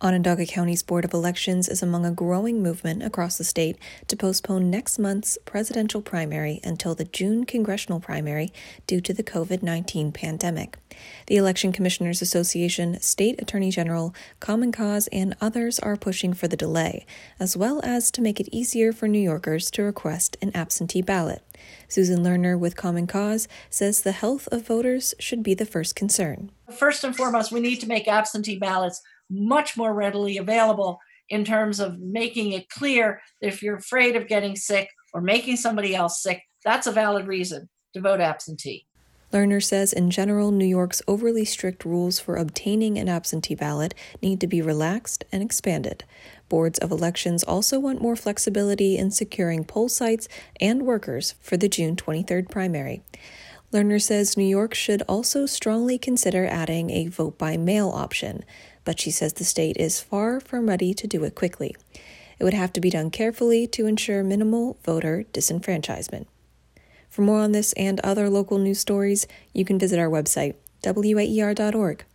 Onondaga County's Board of Elections is among a growing movement across the state to postpone next month's presidential primary until the June congressional primary due to the COVID-19 pandemic. The Election Commissioners Association, State Attorney General, Common Cause, and others are pushing for the delay, as well as to make it easier for New Yorkers to request an absentee ballot. Susan Lerner with Common Cause says the health of voters should be the first concern. First and foremost, we need to make absentee ballots much more readily available in terms of making it clear that if you're afraid of getting sick or making somebody else sick, that's a valid reason to vote absentee. Lerner says in general, New York's overly strict rules for obtaining an absentee ballot need to be relaxed and expanded. Boards of elections also want more flexibility in securing poll sites and workers for the June 23rd primary. Lerner says New York should also strongly consider adding a vote-by-mail option, but she says the state is far from ready to do it quickly. It would have to be done carefully to ensure minimal voter disenfranchisement. For more on this and other local news stories, you can visit our website, waer.org.